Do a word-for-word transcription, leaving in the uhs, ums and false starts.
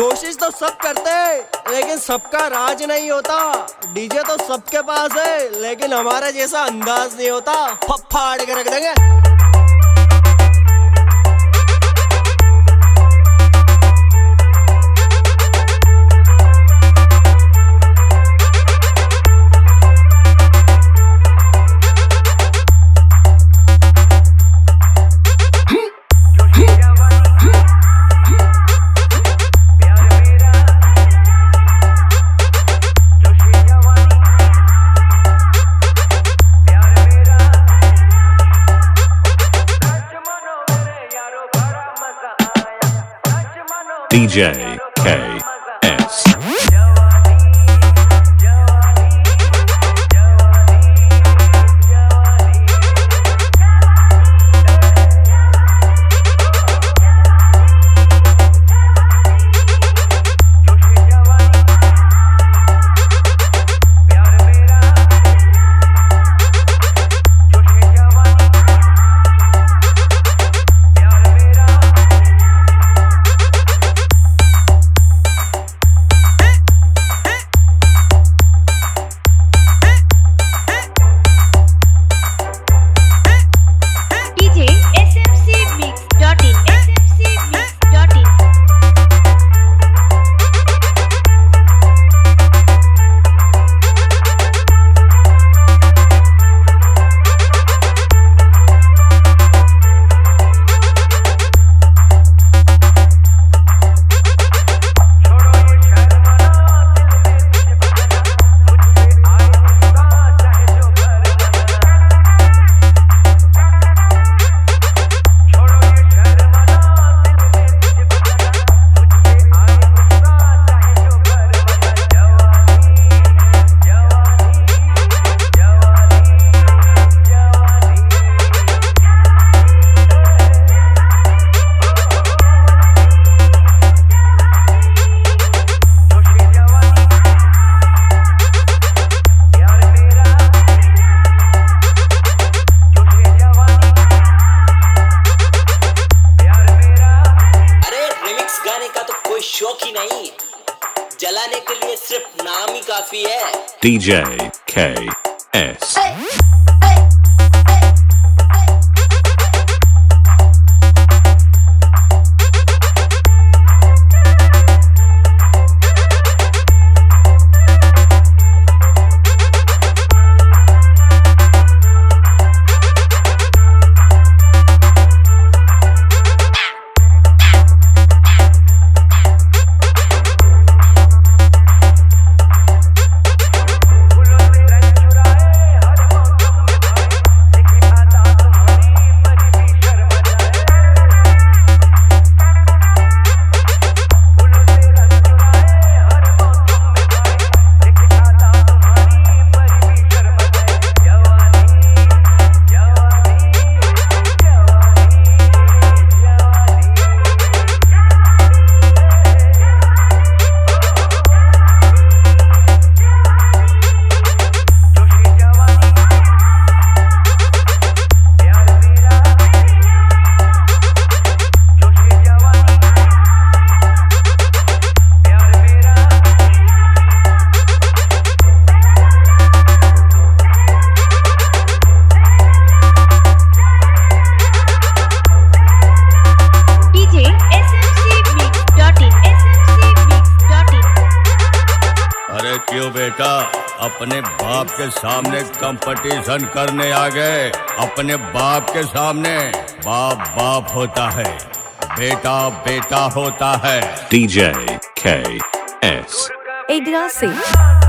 कोशिश तो सब करते लेकिन सबका राज नहीं होता। डीजे तो सबके पास है लेकिन हमारा जैसा अंदाज नहीं होता। फाड़ के रख देंगे। D J K S शौक ही नहीं, जलाने के लिए सिर्फ नाम ही काफी है। D J K S क्यों बेटा अपने बाप के सामने कंपटीशन करने आ गए? अपने बाप के सामने बाप बाप होता है, बेटा बेटा होता है। D J K S Yggdrasil